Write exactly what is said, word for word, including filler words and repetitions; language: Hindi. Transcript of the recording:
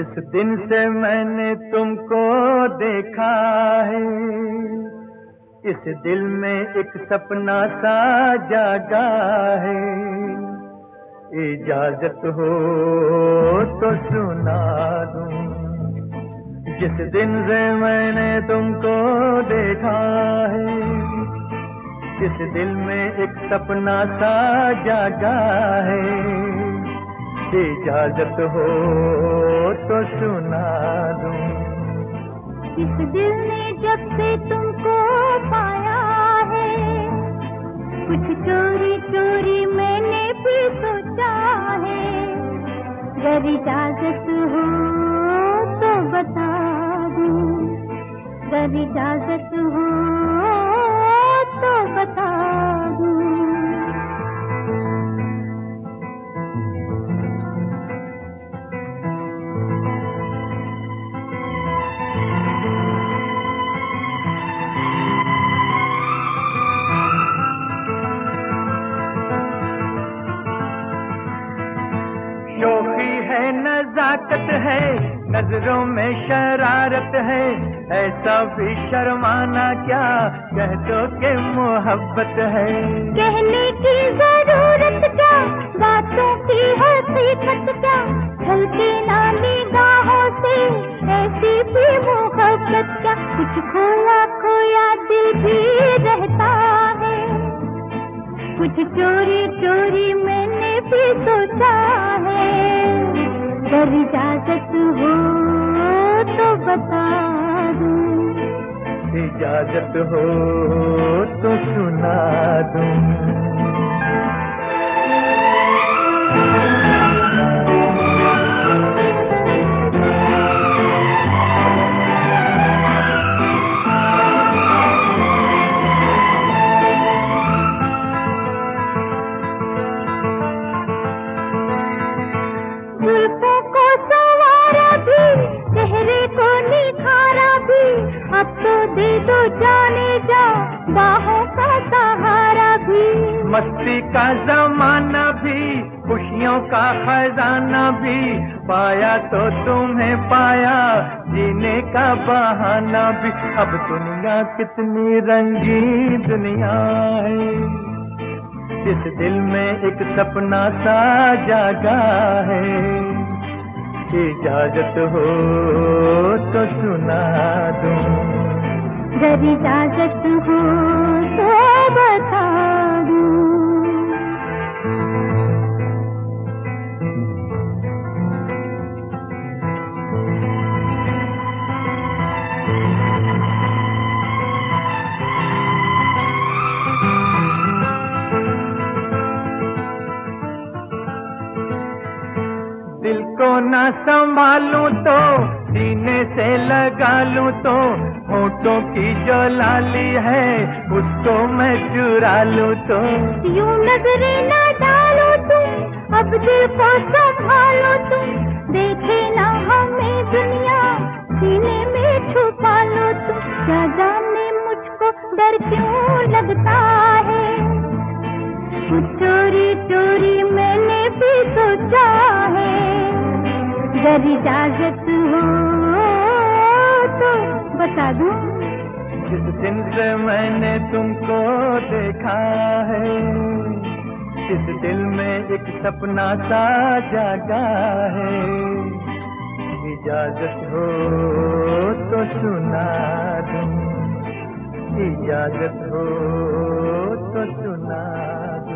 जिस दिन से मैंने तुमको देखा है, इस दिल में एक सपना सा जागा है। इजाजत हो तो सुना दूं। जिस दिन से मैंने तुमको देखा है, इस दिल में एक सपना सा जागा है। इजाजत हो तो सुना दूं। इस दिल ने जब से तुमको पाया है, कुछ चोरी चोरी मैंने भी सोचा है। अगर इजाजत हो तो बता दूं, अगर इजाजत हो तो बता दूं। शोखी है, नजाकत है, नजरों में शरारत है। ऐसा भी शर्माना क्या, कह दो के मोहब्बत है। कहने की जरूरत क्या, बातों की हकीकत क्या। ढलती ना निगाहों से ऐसी भी मोहब्बत क्या। कुछ खोया खोया दिल भी रहता है, कुछ चोरी चोरी मैंने भी सोचा है। अगर इजाजत हो तो बता दूं, इजाजत हो तो सुना दूं। जुल्फों को संवारा भी, चेहरे को निखारा भी। अब तो दे दो जाने जा, बाहों का सहारा भी। मस्ती का जमाना भी, खुशियों का खजाना भी। पाया तो तुम्हें पाया, जीने का बहाना भी। अब दुनिया कितनी रंगीन दुनिया है, इस दिल में एक सपना सा जागा है। इजाजत हो तो सुना दूं, अगर इजाजत हो तो बता दूं। दिल को ना संभालूं तो सीने से लगा लूं तो। होठों की जो लाली है उसको मैं चुरा लूं तो। यूं नजरें ना डालो तुम, अब दिल को संभालो तुम। देखे ना हमें दुनिया, सीने में छुपा लो तुम। क्या जाने मुझको डर क्यों लगता है, कुछ चोरी चोरी मैंने भी सोचा है। अगर इजाजत हो तो बता दूं, जिस दिन से मैंने तुमको देखा है, इस दिल में एक सपना सा जागा है। इजाजत हो तो सुना दूं, इजाजत हो तो सुना दूं।